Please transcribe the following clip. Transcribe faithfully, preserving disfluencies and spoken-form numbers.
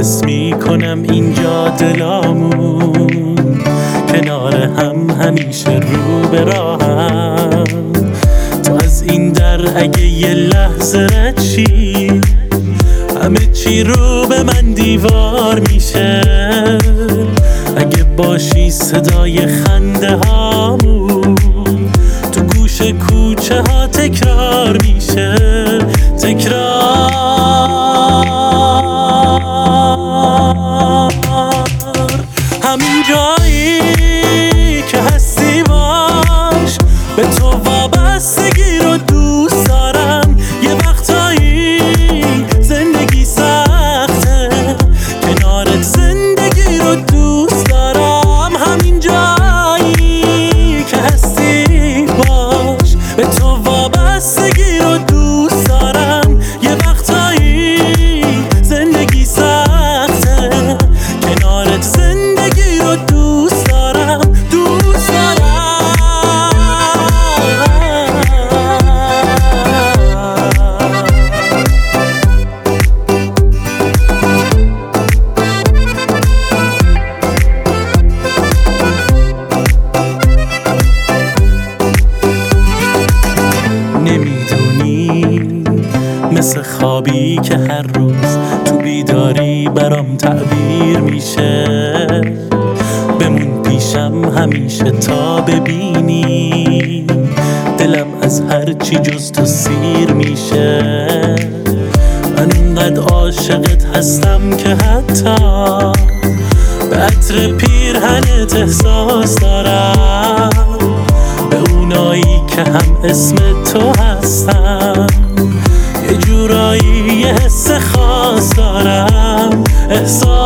حس میکنم اینجا دلامون کنار هم همیشه رو به راهم. تو از این در اگه یه لحظه رد شی همه چی رو به من دیوار میشه. اگه باشی صدای خنده هامون تو گوش کوچه ها تکرار میشه. تکرار همین جایی که هستی باش، به تو وابستگی رو دوست دارم. یه وقتایی زندگی سخته، کنارت زندگی رو دوست دارم. همین جایی که هستی باش، به تو وابستگی رو دوست دارم. یه وقتایی زندگی سخته، کنارت زندگی رو دوست دارم. دوست دارم نمیدونی مثل خوابی که هر روز تو بیداری برام تعبیر میشه. بمون پیشم همیشه تا ببینی دلم از هر چی جز تو سیر میشه. من اینقدر عاشقت هستم که حتی به عطر پیرهنت احساس دارم. به اونایی که هم اسم تو هستن یه جورایی یه حس خاص دارم. احساس